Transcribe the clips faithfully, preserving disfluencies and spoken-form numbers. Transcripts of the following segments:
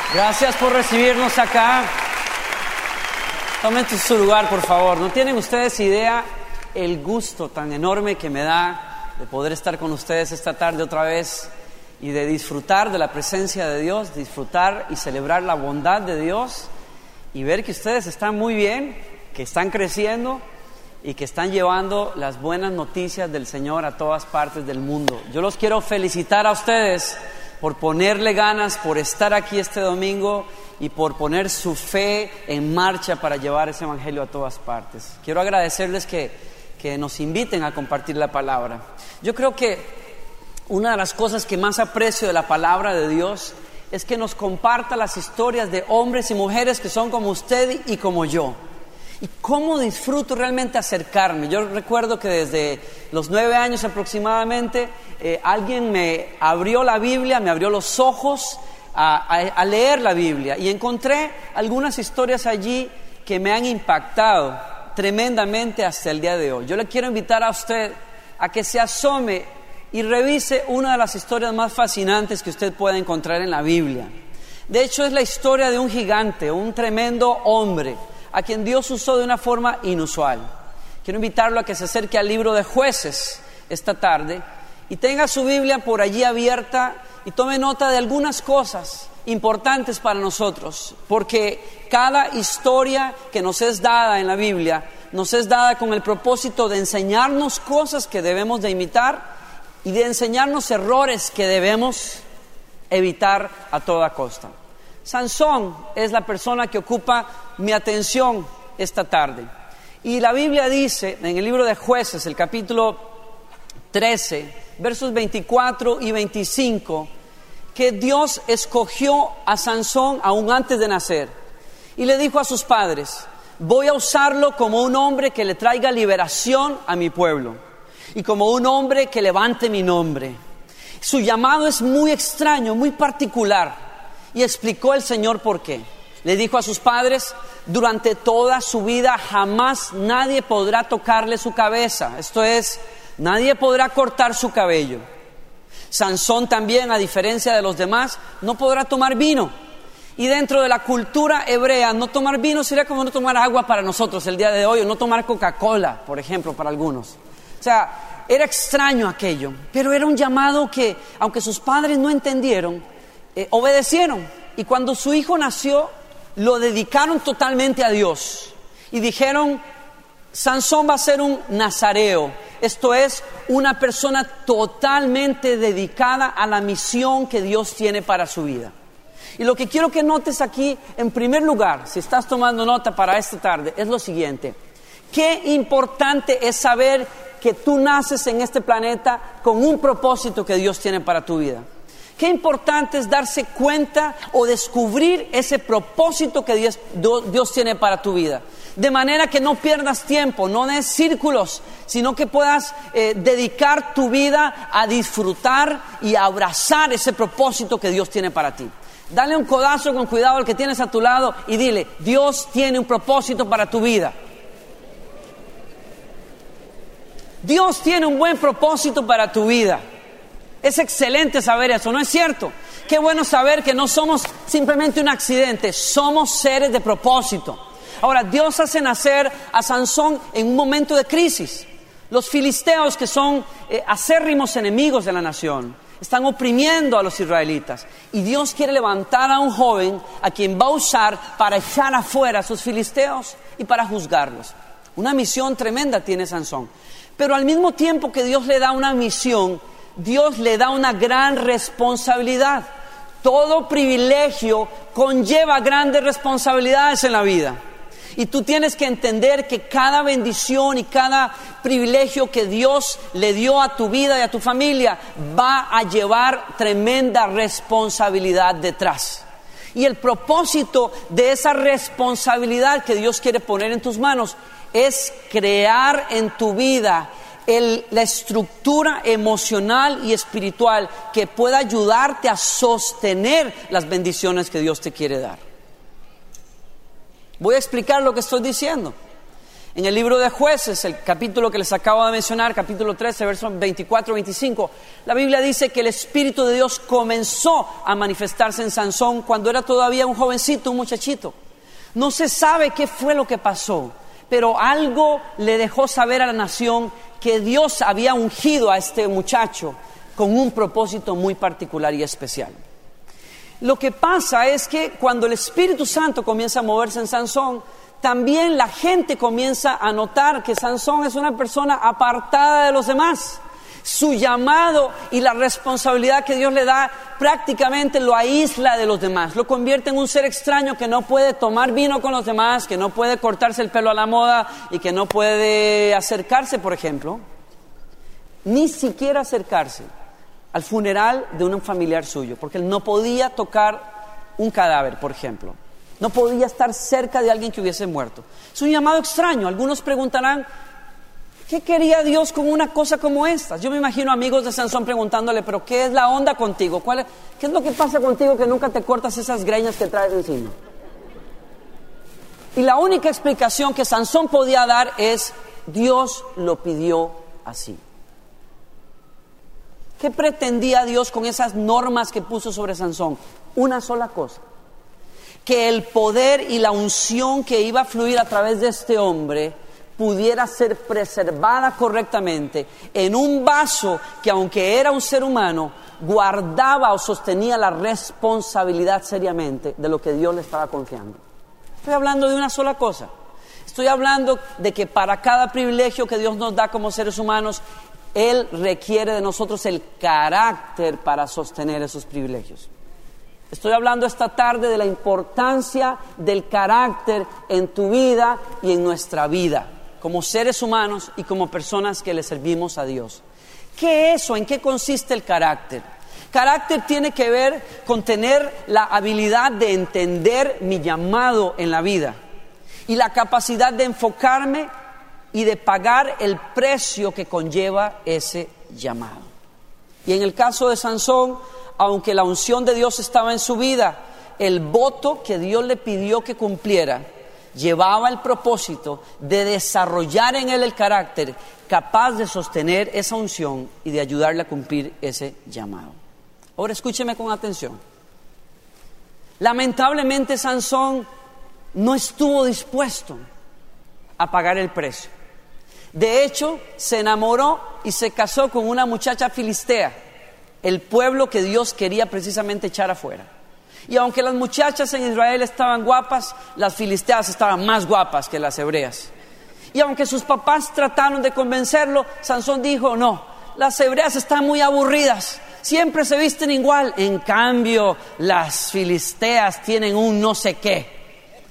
Gracias por recibirnos acá. Tomen su lugar, por favor. No tienen ustedes idea el gusto tan enorme que me da de poder estar con ustedes esta tarde otra vez y de disfrutar de la presencia de Dios, disfrutar y celebrar la bondad de Dios y ver que ustedes están muy bien, que están creciendo y que están llevando las buenas noticias del Señor a todas partes del mundo. Yo los quiero felicitar a ustedes por ponerle ganas, por estar aquí este domingo y por poner su fe en marcha para llevar ese evangelio a todas partes. Quiero agradecerles que, que nos inviten a compartir la palabra. Yo creo que una de las cosas que más aprecio de la palabra de Dios es que nos comparta las historias de hombres y mujeres que son como usted y como yo. Y cómo disfruto realmente acercarme. Yo recuerdo que desde los nueve años aproximadamente eh, alguien me abrió la Biblia, me abrió los ojos a, a, a leer la Biblia y encontré algunas historias allí que me han impactado tremendamente hasta el día de hoy. Yo le quiero invitar a usted a que se asome y revise una de las historias más fascinantes que usted pueda encontrar en la Biblia. De hecho, es la historia de un gigante, un tremendo hombre a quien Dios usó de una forma inusual. Quiero invitarlo a que se acerque al libro de Jueces esta tarde y tenga su Biblia por allí abierta y tome nota de algunas cosas importantes para nosotros, porque cada historia que nos es dada en la Biblia nos es dada con el propósito de enseñarnos cosas que debemos de imitar y de enseñarnos errores que debemos evitar a toda costa. Sansón es la persona que ocupa mi atención esta tarde. Y la Biblia dice en el libro de Jueces, el capítulo trece, versos veinticuatro y veinticinco, que Dios escogió a Sansón aún antes de nacer y le dijo a sus padres: voy a usarlo como un hombre que le traiga liberación a mi pueblo y como un hombre que levante mi nombre. Su llamado es muy extraño, muy particular. Y explicó el Señor por qué. Le dijo a sus padres: durante toda su vida jamás nadie podrá tocarle su cabeza. Esto es, nadie podrá cortar su cabello. Sansón también, a diferencia de los demás, no podrá tomar vino. Y dentro de la cultura hebrea, no tomar vino sería como no tomar agua para nosotros el día de hoy, o no tomar Coca-Cola, por ejemplo, para algunos. O sea, era extraño aquello, pero era un llamado que, aunque sus padres no entendieron, Eh, obedecieron, y cuando su hijo nació lo dedicaron totalmente a Dios y dijeron: Sansón va a ser un nazareo, esto es, una persona totalmente dedicada a la misión que Dios tiene para su vida. Y lo que quiero que notes aquí, en primer lugar, si estás tomando nota para esta tarde, es lo siguiente: qué importante es saber que tú naces en este planeta con un propósito que Dios tiene para tu vida. Qué importante es darse cuenta o descubrir ese propósito que Dios, Dios tiene para tu vida. De manera que no pierdas tiempo, no des círculos, sino que puedas eh, dedicar tu vida a disfrutar y a abrazar ese propósito que Dios tiene para ti. Dale un codazo con cuidado al que tienes a tu lado y dile: Dios tiene un propósito para tu vida. Dios tiene un buen propósito para tu vida. Es excelente saber eso, ¿no es cierto? Qué bueno saber que no somos simplemente un accidente, somos seres de propósito. Ahora, Dios hace nacer a Sansón en un momento de crisis. Los filisteos, que son eh, acérrimos enemigos de la nación, están oprimiendo a los israelitas. Y Dios quiere levantar a un joven a quien va a usar para echar afuera a sus filisteos y para juzgarlos. Una misión tremenda tiene Sansón. Pero al mismo tiempo que Dios le da una misión, Dios le da una gran responsabilidad. Todo privilegio conlleva grandes responsabilidades en la vida. Y tú tienes que entender que cada bendición y cada privilegio que Dios le dio a tu vida y a tu familia va a llevar tremenda responsabilidad detrás. Y el propósito de esa responsabilidad que Dios quiere poner en tus manos es crear en tu vida El, la estructura emocional y espiritual que pueda ayudarte a sostener las bendiciones que Dios te quiere dar. Voy a explicar lo que estoy diciendo. En el libro de Jueces, el capítulo que les acabo de mencionar, capítulo trece, versos veinticuatro a veinticinco, la Biblia dice que el Espíritu de Dios comenzó a manifestarse en Sansón cuando era todavía un jovencito, un muchachito. No se sabe qué fue lo que pasó, pero algo le dejó saber a la nación que Dios había ungido a este muchacho con un propósito muy particular y especial. Lo que pasa es que cuando el Espíritu Santo comienza a moverse en Sansón, también la gente comienza a notar que Sansón es una persona apartada de los demás. Su llamado y la responsabilidad que Dios le da prácticamente lo aísla de los demás, lo convierte en un ser extraño que no puede tomar vino con los demás, que no puede cortarse el pelo a la moda y que no puede acercarse, por ejemplo, ni siquiera acercarse al funeral de un familiar suyo, porque él no podía tocar un cadáver, por ejemplo. No podía estar cerca de alguien que hubiese muerto. Es un llamado extraño. Algunos preguntarán, ¿qué quería Dios con una cosa como esta? Yo me imagino amigos de Sansón preguntándole, ¿pero qué es la onda contigo? ¿Cuál es, ¿Qué es lo que pasa contigo que nunca te cortas esas greñas que traes encima? Y la única explicación que Sansón podía dar es, Dios lo pidió así. ¿Qué pretendía Dios con esas normas que puso sobre Sansón? Una sola cosa. Que el poder y la unción que iba a fluir a través de este hombre pudiera ser preservada correctamente en un vaso que, aunque era un ser humano, guardaba o sostenía la responsabilidad seriamente de lo que Dios le estaba confiando. Estoy hablando de una sola cosa. Estoy hablando de que para cada privilegio que Dios nos da como seres humanos, Él requiere de nosotros el carácter para sostener esos privilegios. Estoy hablando esta tarde de la importancia del carácter en tu vida y en nuestra vida, como seres humanos y como personas que le servimos a Dios. ¿Qué es eso? ¿En qué consiste el carácter? Carácter tiene que ver con tener la habilidad de entender mi llamado en la vida y la capacidad de enfocarme y de pagar el precio que conlleva ese llamado. Y en el caso de Sansón, aunque la unción de Dios estaba en su vida, el voto que Dios le pidió que cumpliera llevaba el propósito de desarrollar en él el carácter capaz de sostener esa unción y de ayudarle a cumplir ese llamado. Ahora escúcheme con atención. Lamentablemente Sansón no estuvo dispuesto a pagar el precio. De hecho, se enamoró y se casó con una muchacha filistea, el pueblo que Dios quería precisamente echar afuera. Y aunque las muchachas en Israel estaban guapas, las filisteas estaban más guapas que las hebreas. Y aunque sus papás trataron de convencerlo, Sansón dijo, no, las hebreas están muy aburridas, siempre se visten igual. En cambio, las filisteas tienen un no sé qué.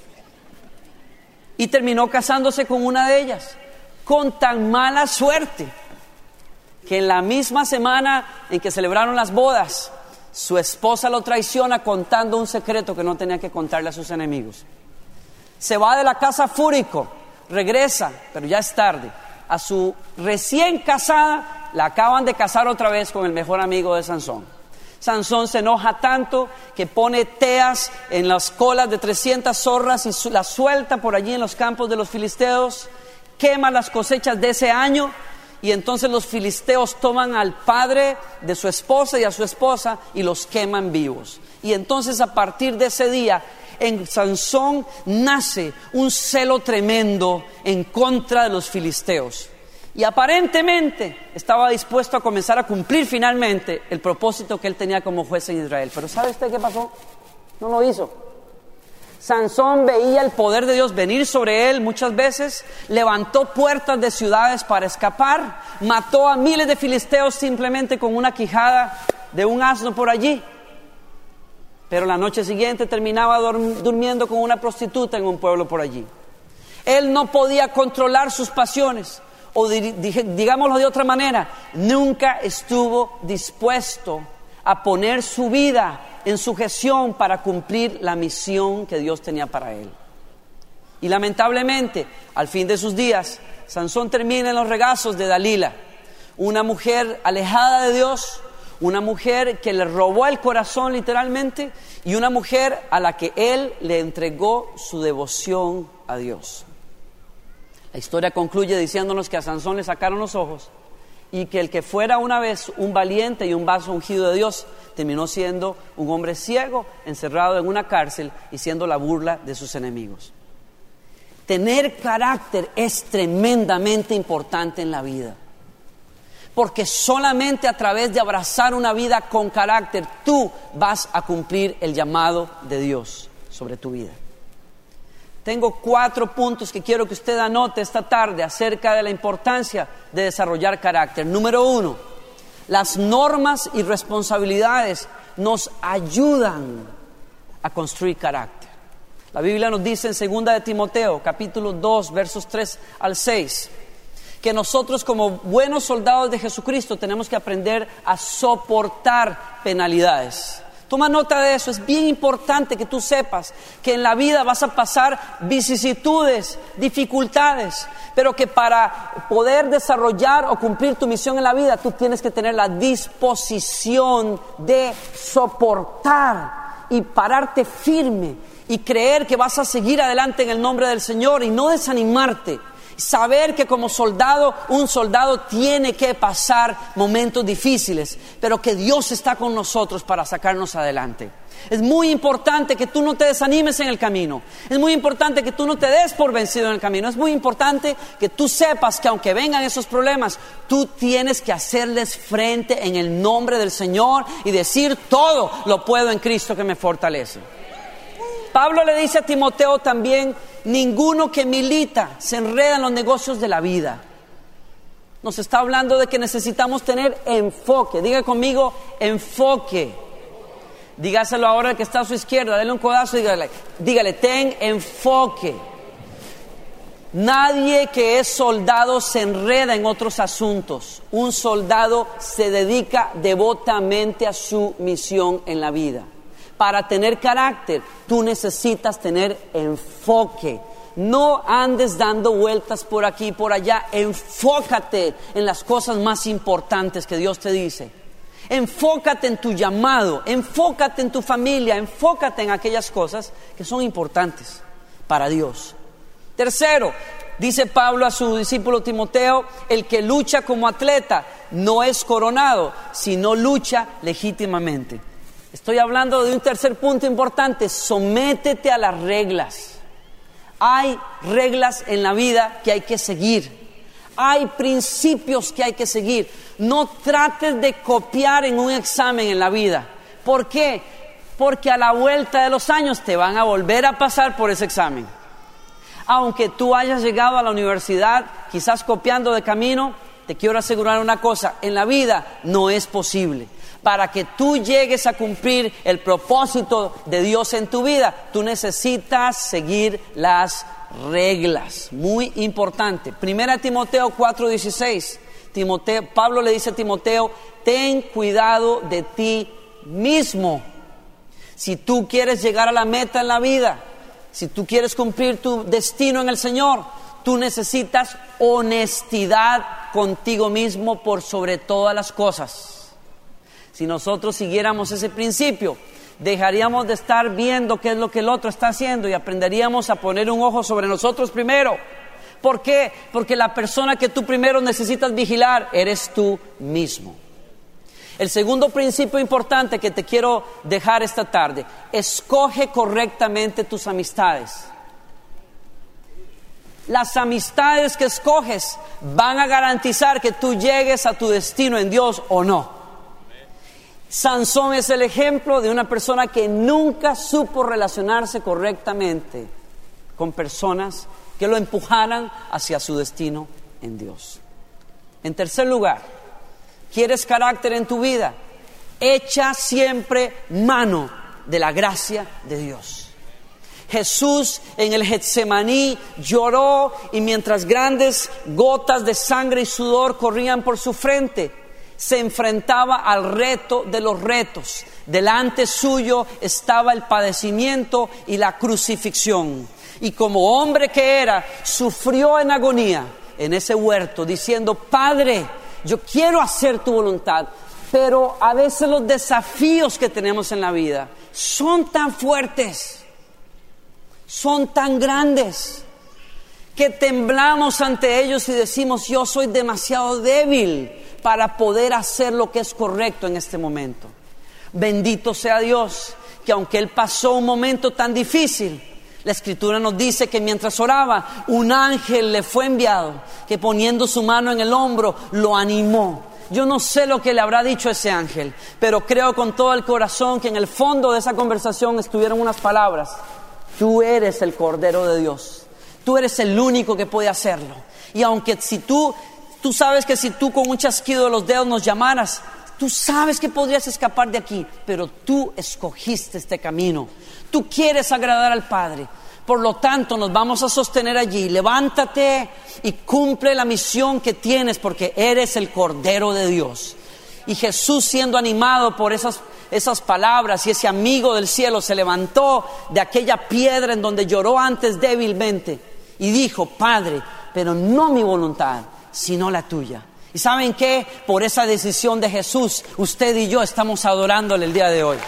Y terminó casándose con una de ellas, con tan mala suerte que en la misma semana en que celebraron las bodas, su esposa lo traiciona contando un secreto que no tenía que contarle a sus enemigos. Se va de la casa fúrico, regresa, pero ya es tarde, a su recién casada, la acaban de casar otra vez con el mejor amigo de Sansón. Sansón se enoja tanto que pone teas en las colas de trescientas zorras y las suelta por allí en los campos de los filisteos, quema las cosechas de ese año. Y entonces los filisteos toman al padre de su esposa y a su esposa y los queman vivos. Y entonces a partir de ese día en Sansón nace un celo tremendo en contra de los filisteos. Y aparentemente estaba dispuesto a comenzar a cumplir finalmente el propósito que él tenía como juez en Israel. Pero ¿sabe usted qué pasó? No lo hizo. Sansón veía el poder de Dios venir sobre él muchas veces, levantó puertas de ciudades para escapar, mató a miles de filisteos simplemente con una quijada de un asno por allí. Pero la noche siguiente terminaba dorm- durmiendo con una prostituta en un pueblo por allí. Él no podía controlar sus pasiones, o di- di- digámoslo de otra manera, nunca estuvo dispuesto a poner su vida en sujeción para cumplir la misión que Dios tenía para él. Y lamentablemente, al fin de sus días, Sansón termina en los regazos de Dalila, una mujer alejada de Dios, una mujer que le robó el corazón literalmente, y una mujer a la que él le entregó su devoción a Dios. La historia concluye diciéndonos que a Sansón le sacaron los ojos y que el que fuera una vez un valiente y un vaso ungido de Dios terminó siendo un hombre ciego, encerrado en una cárcel y siendo la burla de sus enemigos. Tener carácter es tremendamente importante en la vida, porque solamente a través de abrazar una vida con carácter tú vas a cumplir el llamado de Dios sobre tu vida. Tengo cuatro puntos que quiero que usted anote esta tarde acerca de la importancia de desarrollar carácter. Número uno, las normas y responsabilidades nos ayudan a construir carácter. La Biblia nos dice en segunda de Timoteo, capítulo dos, versos tres al seis, que nosotros como buenos soldados de Jesucristo tenemos que aprender a soportar penalidades. Toma nota de eso, es bien importante que tú sepas que en la vida vas a pasar vicisitudes, dificultades, pero que para poder desarrollar o cumplir tu misión en la vida, tú tienes que tener la disposición de soportar y pararte firme y creer que vas a seguir adelante en el nombre del Señor y no desanimarte. Saber que como soldado, un soldado tiene que pasar momentos difíciles, pero que Dios está con nosotros para sacarnos adelante. Es muy importante que tú no te desanimes en el camino. Es muy importante que tú no te des por vencido en el camino. Es muy importante que tú sepas que aunque vengan esos problemas, tú tienes que hacerles frente en el nombre del Señor y decir: todo lo puedo en Cristo que me fortalece. Pablo le dice a Timoteo también: ninguno que milita se enreda en los negocios de la vida. Nos está hablando de que necesitamos tener enfoque. Diga conmigo, enfoque. Dígaselo ahora al que está a su izquierda, dale un codazo y dígale, dígale, ten enfoque. Nadie que es soldado se enreda en otros asuntos. Un soldado se dedica devotamente a su misión en la vida. Para tener carácter, tú necesitas tener enfoque. No andes dando vueltas por aquí y por allá. Enfócate en las cosas más importantes que Dios te dice. Enfócate en tu llamado, enfócate en tu familia, enfócate en aquellas cosas que son importantes para Dios. Tercero, dice Pablo a su discípulo Timoteo: el que lucha como atleta no es coronado, sino lucha legítimamente. Estoy hablando de un tercer punto importante: sométete a las reglas. Hay reglas en la vida que hay que seguir. Hay principios que hay que seguir. No trates de copiar en un examen en la vida. ¿Por qué? Porque a la vuelta de los años te van a volver a pasar por ese examen. Aunque tú hayas llegado a la universidad quizás copiando de camino, te quiero asegurar una cosa: en la vida no es posible. Para que tú llegues a cumplir el propósito de Dios en tu vida, tú necesitas seguir las reglas. Muy importante. Primera Timoteo cuatro dieciséis. Timoteo, Pablo le dice a Timoteo: ten cuidado de ti mismo. Si tú quieres llegar a la meta en la vida, si tú quieres cumplir tu destino en el Señor, tú necesitas honestidad contigo mismo por sobre todas las cosas. Si nosotros siguiéramos ese principio, dejaríamos de estar viendo qué es lo que el otro está haciendo y aprenderíamos a poner un ojo sobre nosotros primero. ¿Por qué? Porque la persona que tú primero necesitas vigilar eres tú mismo. El segundo principio importante que te quiero dejar esta tarde: escoge correctamente tus amistades. Las amistades que escoges van a garantizar que tú llegues a tu destino en Dios o no. Sansón es el ejemplo de una persona que nunca supo relacionarse correctamente con personas que lo empujaran hacia su destino en Dios. En tercer lugar, ¿quieres carácter en tu vida? Echa siempre mano de la gracia de Dios. Jesús en el Getsemaní lloró y mientras grandes gotas de sangre y sudor corrían por su frente, se enfrentaba al reto de los retos. Delante suyo estaba el padecimiento y la crucifixión. Y como hombre que era, sufrió en agonía en ese huerto, diciendo: Padre, yo quiero hacer tu voluntad. Pero a veces los desafíos que tenemos en la vida son tan fuertes, son tan grandes, que temblamos ante ellos y decimos, yo soy demasiado débil para poder hacer lo que es correcto en este momento. Bendito sea Dios, que aunque Él pasó un momento tan difícil, la Escritura nos dice que mientras oraba, un ángel le fue enviado, que poniendo su mano en el hombro, lo animó. Yo no sé lo que le habrá dicho ese ángel, pero creo con todo el corazón que en el fondo de esa conversación estuvieron unas palabras: tú eres el Cordero de Dios, tú eres el único que puede hacerlo. Y aunque si tú, tú sabes que si tú con un chasquido de los dedos nos llamaras, tú sabes que podrías escapar de aquí, pero tú escogiste este camino. Tú quieres agradar al Padre. Por lo tanto, nos vamos a sostener allí. Levántate y cumple la misión que tienes, porque eres el Cordero de Dios. Y Jesús, siendo animado por esas, esas palabras, y ese amigo del cielo se levantó de aquella piedra en donde lloró antes débilmente y dijo: Padre, pero no mi voluntad, sino la tuya. ¿Y saben qué? Por esa decisión de Jesús, usted y yo estamos adorándole el día de hoy.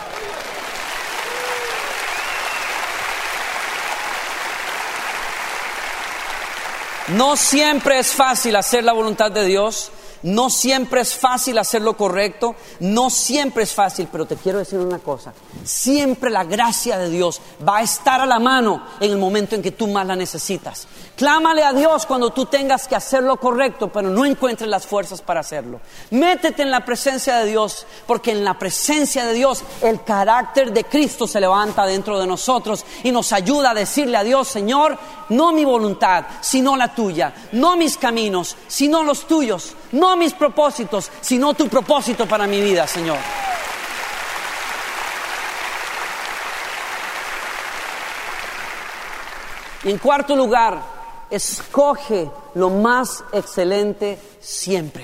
No siempre es fácil hacer la voluntad de Dios, no siempre es fácil hacer lo correcto, no siempre es fácil, pero te quiero decir una cosa: siempre la gracia de Dios va a estar a la mano en el momento en que tú más la necesitas. Clámale a Dios cuando tú tengas que hacer lo correcto, pero no encuentres las fuerzas para hacerlo. Métete en la presencia de Dios, porque en la presencia de Dios el carácter de Cristo se levanta dentro de nosotros y nos ayuda a decirle a Dios: Señor, no mi voluntad, sino la tuya, no mis caminos, sino los tuyos, no mis propósitos, sino tu propósito para mi vida, Señor. Y en cuarto lugar, escoge lo más excelente siempre.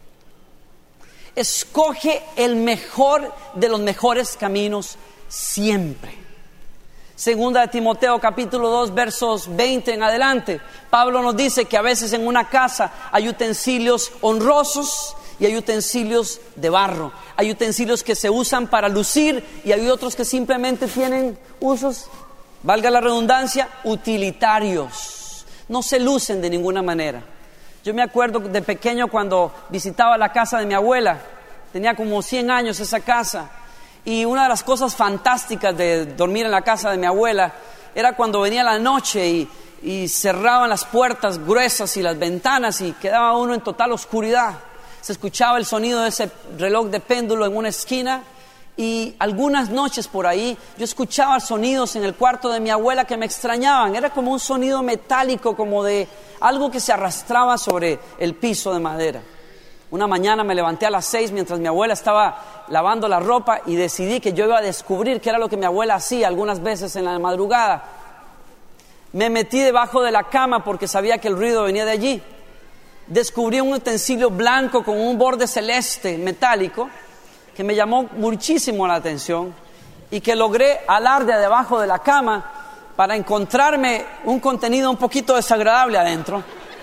Escoge el mejor de los mejores caminos siempre. Segunda de Timoteo capítulo dos versos veinte en adelante, Pablo nos dice que a veces en una casa hay utensilios honrosos y hay utensilios de barro. Hay utensilios que se usan para lucir y hay otros que simplemente tienen usos, valga la redundancia, utilitarios. No se lucen de ninguna manera. Yo me acuerdo de pequeño cuando visitaba la casa de mi abuela, tenía como cien años esa casa. Y una de las cosas fantásticas de dormir en la casa de mi abuela era cuando venía la noche y, y cerraban las puertas gruesas y las ventanas y quedaba uno en total oscuridad. Se escuchaba el sonido de ese reloj de péndulo en una esquina, y algunas noches por ahí yo escuchaba sonidos en el cuarto de mi abuela que me extrañaban. Era como un sonido metálico, como de algo que se arrastraba sobre el piso de madera. Una mañana me levanté a las seis mientras mi abuela estaba lavando la ropa y decidí que yo iba a descubrir qué era lo que mi abuela hacía algunas veces en la madrugada. Me metí debajo de la cama porque sabía que el ruido venía de allí. Descubrí un utensilio blanco con un borde celeste metálico que me llamó muchísimo la atención y que logré alar de debajo de la cama para encontrarme un contenido un poquito desagradable adentro.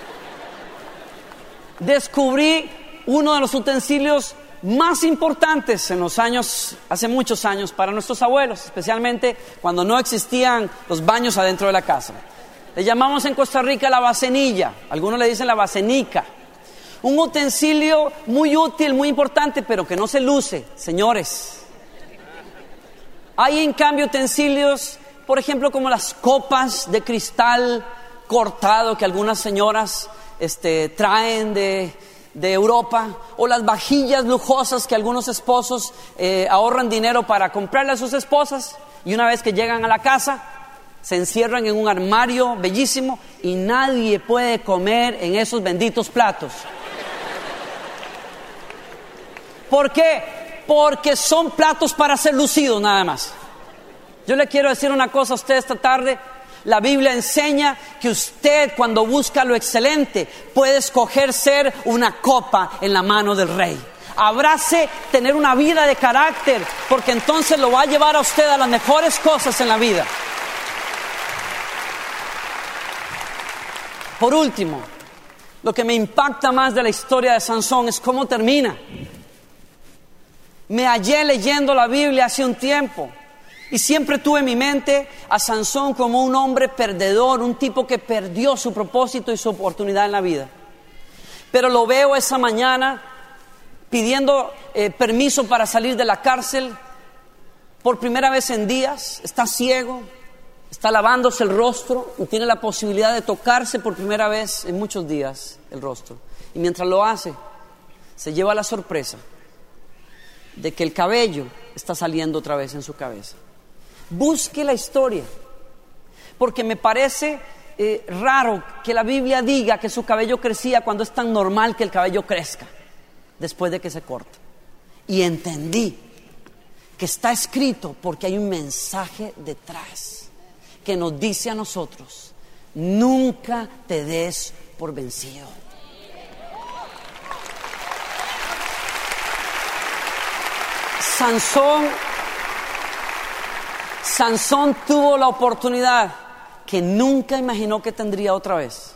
Descubrí uno de los utensilios más importantes en los años, hace muchos años, para nuestros abuelos, especialmente cuando no existían los baños adentro de la casa. Le llamamos en Costa Rica la bacenilla, algunos le dicen la bacenica. Un utensilio muy útil, muy importante, pero que no se luce, señores. Hay en cambio utensilios, por ejemplo, como las copas de cristal cortado que algunas señoras este, traen de... de Europa, o las vajillas lujosas que algunos esposos eh, ahorran dinero para comprarle a sus esposas, y una vez que llegan a la casa se encierran en un armario bellísimo y nadie puede comer en esos benditos platos. ¿Por qué? Porque son platos para ser lucidos nada más. Yo le quiero decir una cosa a usted esta tarde. La Biblia enseña que usted, cuando busca lo excelente, puede escoger ser una copa en la mano del Rey. Abrace tener una vida de carácter, porque entonces lo va a llevar a usted a las mejores cosas en la vida. Por último, lo que me impacta más de la historia de Sansón es cómo termina. Me hallé leyendo la Biblia hace un tiempo Y siempre tuve en mi mente a Sansón como un hombre perdedor, un tipo que perdió su propósito y su oportunidad en la vida. Pero lo veo esa mañana pidiendo eh, permiso para salir de la cárcel por primera vez en días. Está ciego, está lavándose el rostro y tiene la posibilidad de tocarse por primera vez en muchos días el rostro. Y mientras lo hace, se lleva la sorpresa de que el cabello está saliendo otra vez en su cabeza. Busque la historia, porque me parece eh, raro que la Biblia diga que su cabello crecía cuando es tan normal que el cabello crezca después de que se corta. Y entendí que está escrito porque hay un mensaje detrás que nos dice a nosotros: nunca te des por vencido. Sansón Sansón tuvo la oportunidad que nunca imaginó que tendría otra vez.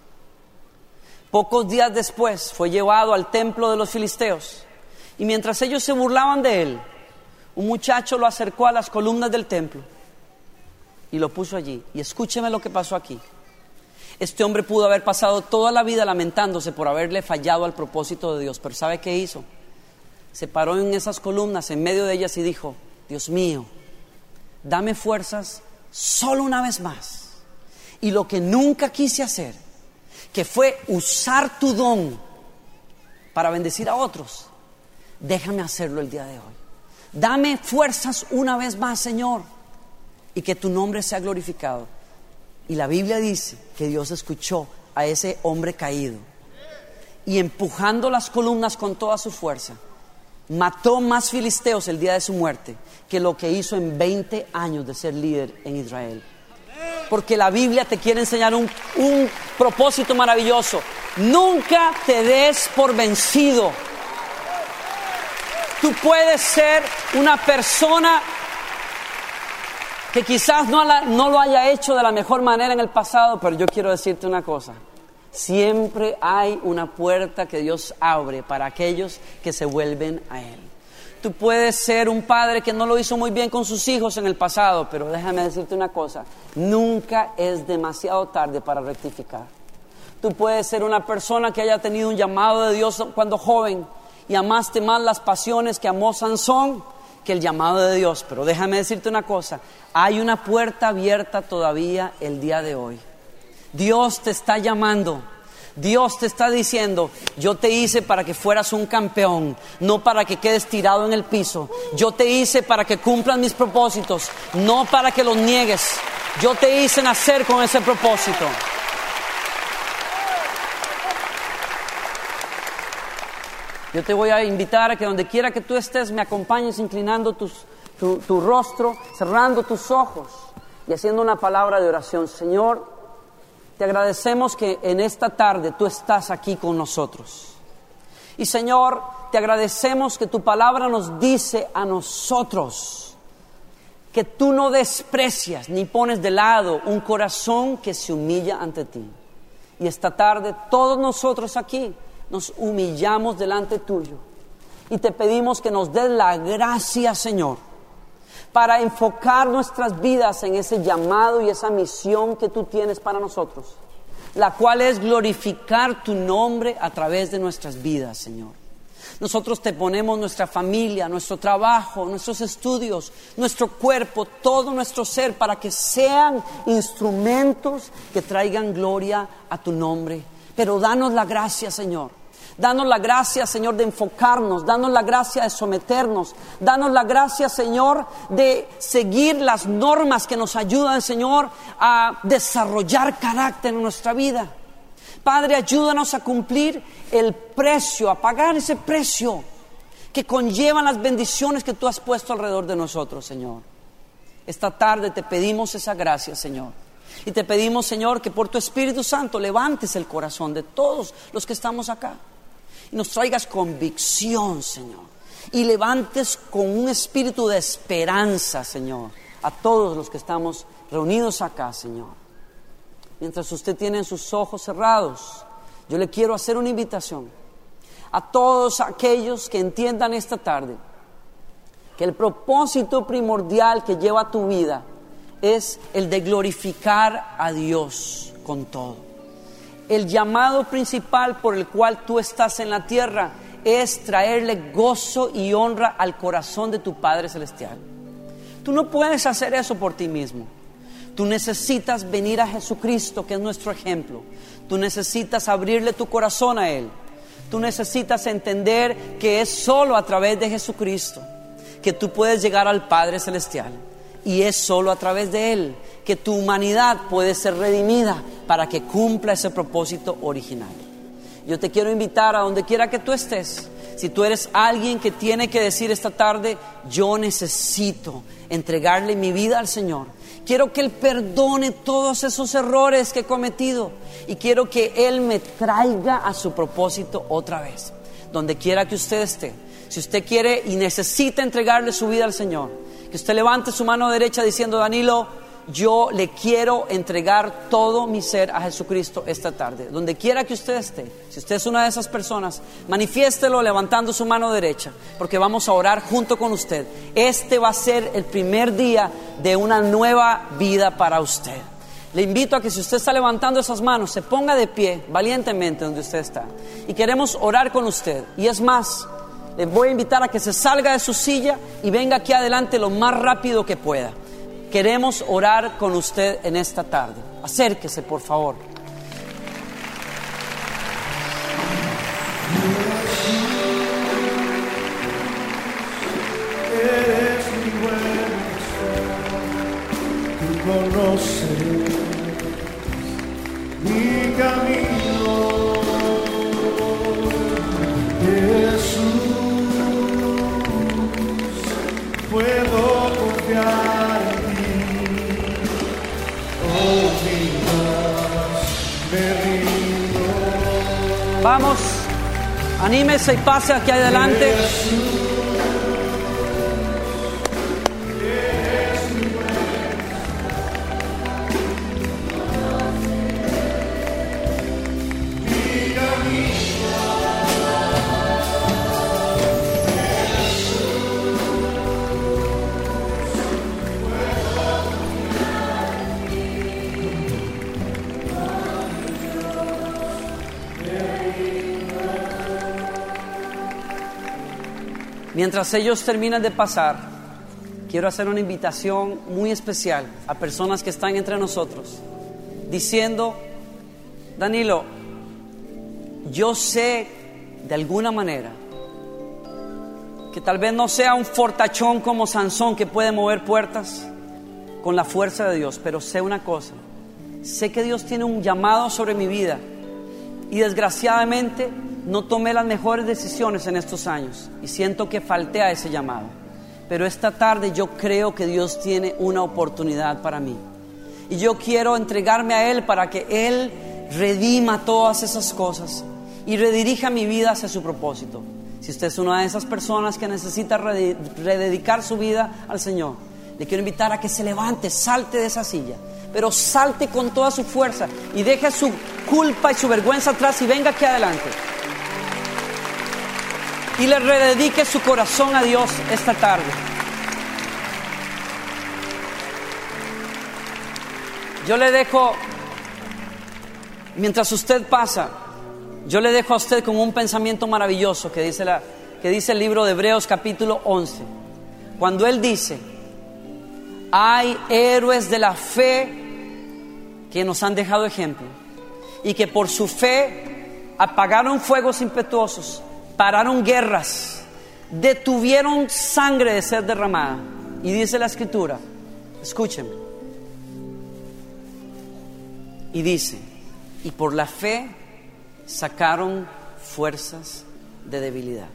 Pocos días después fue llevado al templo de los filisteos, y mientras ellos se burlaban de él, un muchacho lo acercó a las columnas del templo y lo puso allí. Y escúcheme lo que pasó aquí. Este hombre pudo haber pasado toda la vida lamentándose por haberle fallado al propósito de Dios, pero ¿sabe qué hizo? Se paró en esas columnas, en medio de ellas, y dijo: Dios mío, dame fuerzas solo una vez más. Y lo que nunca quise hacer, que fue usar tu don para bendecir a otros, déjame hacerlo el día de hoy. Dame fuerzas una vez más, Señor, y que tu nombre sea glorificado. Y la Biblia dice que Dios escuchó a ese hombre caído, y empujando las columnas con toda su fuerza, mató más filisteos el día de su muerte que lo que hizo en veinte años de ser líder en Israel. Porque la Biblia te quiere enseñar un, un propósito maravilloso. Nunca te des por vencido. Tú puedes ser una persona que quizás no, la, no lo haya hecho de la mejor manera en el pasado, pero yo quiero decirte una cosa: siempre hay una puerta que Dios abre para aquellos que se vuelven a Él. Tú puedes ser un padre que no lo hizo muy bien con sus hijos en el pasado, pero déjame decirte una cosa: nunca es demasiado tarde para rectificar. Tú puedes ser una persona que haya tenido un llamado de Dios cuando joven y amaste más las pasiones que amó Sansón que el llamado de Dios, pero déjame decirte una cosa: hay una puerta abierta todavía el día de hoy. Dios te está llamando. Dios te está diciendo: yo te hice para que fueras un campeón, no para que quedes tirado en el piso. Yo te hice para que cumplas mis propósitos, no para que los niegues. Yo te hice nacer con ese propósito. Yo te voy a invitar a que donde quiera que tú estés me acompañes inclinando tus, tu, tu rostro, cerrando tus ojos y haciendo una palabra de oración. Señor, te agradecemos que en esta tarde tú estás aquí con nosotros. Y Señor, te agradecemos que tu palabra nos dice a nosotros que tú no desprecias ni pones de lado un corazón que se humilla ante ti. Y esta tarde todos nosotros aquí nos humillamos delante tuyo y te pedimos que nos des la gracia, Señor, para enfocar nuestras vidas en ese llamado y esa misión que tú tienes para nosotros, la cual es glorificar tu nombre a través de nuestras vidas, Señor. Nosotros te ponemos nuestra familia, nuestro trabajo, nuestros estudios, nuestro cuerpo, todo nuestro ser, para que sean instrumentos que traigan gloria a tu nombre. Pero danos la gracia, Señor. Danos la gracia, Señor, de enfocarnos. Danos la gracia de someternos. Danos la gracia, Señor, de seguir las normas que nos ayudan, Señor, a desarrollar carácter en nuestra vida. Padre, ayúdanos a cumplir el precio, a pagar ese precio que conllevan las bendiciones que tú has puesto alrededor de nosotros, Señor. Esta tarde te pedimos esa gracia, Señor. Y te pedimos, Señor, que por tu Espíritu Santo levantes el corazón de todos los que estamos acá. Y nos traigas convicción, Señor. Y levantes con un espíritu de esperanza, Señor, a todos los que estamos reunidos acá, Señor. Mientras usted tiene sus ojos cerrados, yo le quiero hacer una invitación a todos aquellos que entiendan esta tarde que el propósito primordial que lleva tu vida es el de glorificar a Dios con todo. El llamado principal por el cual tú estás en la tierra es traerle gozo y honra al corazón de tu Padre Celestial. Tú no puedes hacer eso por ti mismo. Tú necesitas venir a Jesucristo, que es nuestro ejemplo. Tú necesitas abrirle tu corazón a Él. Tú necesitas entender que es solo a través de Jesucristo que tú puedes llegar al Padre Celestial. Y es solo a través de Él que tu humanidad puede ser redimida para que cumpla ese propósito original. Yo te quiero invitar a donde quiera que tú estés. Si tú eres alguien que tiene que decir esta tarde, yo necesito entregarle mi vida al Señor. Quiero que Él perdone todos esos errores que he cometido y quiero que Él me traiga a su propósito otra vez. Donde quiera que usted esté, si usted quiere y necesita entregarle su vida al Señor, que usted levante su mano derecha diciendo: Danilo, yo le quiero entregar todo mi ser a Jesucristo esta tarde. Donde quiera que usted esté, si usted es una de esas personas, manifiéstelo levantando su mano derecha, porque vamos a orar junto con usted. Este va a ser el primer día de una nueva vida para usted. Le invito a que, si usted está levantando esas manos, se ponga de pie valientemente donde usted está. Y queremos orar con usted. Y es más, le voy a invitar a que se salga de su silla y venga aquí adelante lo más rápido que pueda. Queremos orar con usted en esta tarde. Acérquese, por favor. Eres mi buen pastor, tú conoces mi camino, Jesús. Puedo confiar en ti, oh mi Dios, me rindo. Vamos, anímese y pase aquí adelante. Mientras ellos terminan de pasar, quiero hacer una invitación muy especial a personas que están entre nosotros, diciendo: Danilo, yo sé de alguna manera que tal vez no sea un fortachón como Sansón que puede mover puertas con la fuerza de Dios, pero sé una cosa: sé que Dios tiene un llamado sobre mi vida y desgraciadamente no tomé las mejores decisiones en estos años y siento que falté a ese llamado. Pero esta tarde yo creo que Dios tiene una oportunidad para mí. Y yo quiero entregarme a Él para que Él redima todas esas cosas y redirija mi vida hacia su propósito. Si usted es una de esas personas que necesita rededicar su vida al Señor, le quiero invitar a que se levante, salte de esa silla, pero salte con toda su fuerza y deje su culpa y su vergüenza atrás y venga aquí adelante. Y le rededique su corazón a Dios esta tarde. Yo le dejo, mientras usted pasa, yo le dejo a usted con un pensamiento maravilloso que dice, la, que dice el libro de Hebreos capítulo once. Cuando él dice: hay héroes de la fe que nos han dejado ejemplo y que por su fe apagaron fuegos impetuosos, pararon guerras, detuvieron sangre de ser derramada. Y dice la Escritura, escúchenme, y dice: y por la fe sacaron fuerzas de debilidad.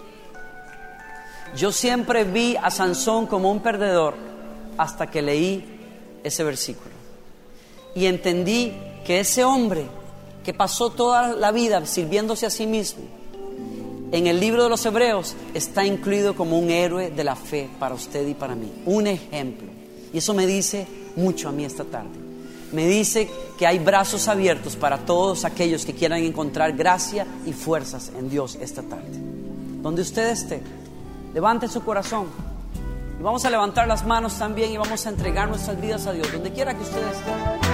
Yo siempre vi a Sansón como un perdedor hasta que leí ese versículo y entendí que ese hombre que pasó toda la vida sirviéndose a sí mismo, en el libro de los Hebreos está incluido como un héroe de la fe para usted y para mí, un ejemplo. Y eso me dice mucho a mí esta tarde. Me dice que hay brazos abiertos para todos aquellos que quieran encontrar gracia y fuerzas en Dios esta tarde. Donde usted esté, levante su corazón Y vamos a levantar las manos también y vamos a entregar nuestras vidas a Dios, donde quiera que ustedes estén.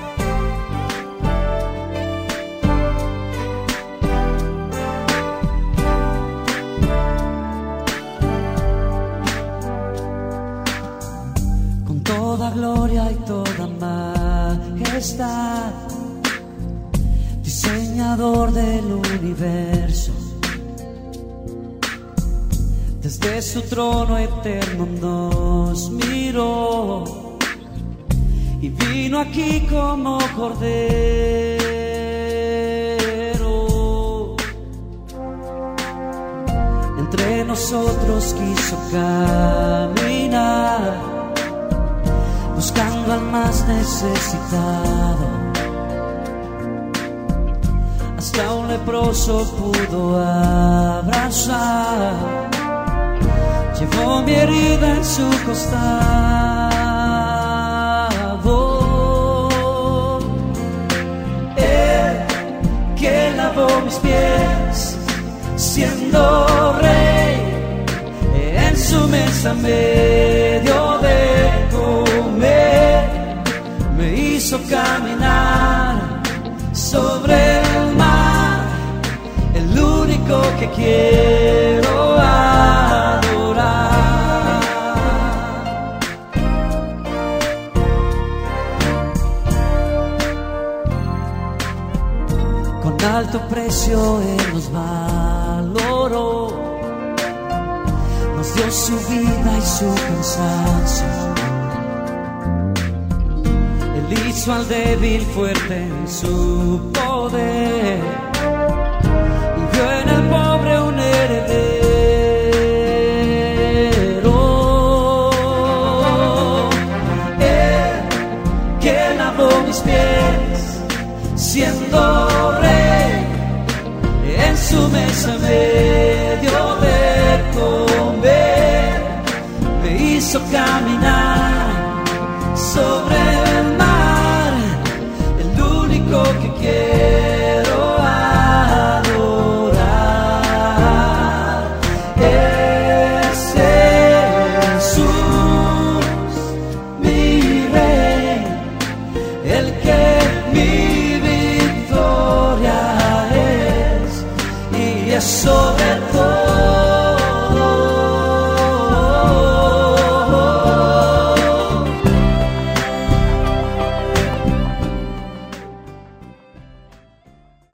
Toda gloria y toda majestad, diseñador del universo, desde su trono eterno nos miró y vino aquí como cordero. Entre nosotros quiso caminar, buscando al más necesitado. Hasta un leproso pudo abrazar. Llevó mi herida en su costado. Él que lavó mis pies, siendo rey, en su mesa medio de me hizo caminar sobre el mar, el único que quiero adorar. Con alto precio Él nos valoró, nos dio su vida y su cansancio. Hizo al débil fuerte en su poder y vio en el pobre un heredero. Él que lavó mis pies, siendo rey, en su mesa medio de comer, me hizo caminar sobre el mar, el único que quiero adorar. Es Jesús, mi rey, el que mi victoria es, y es sobre todo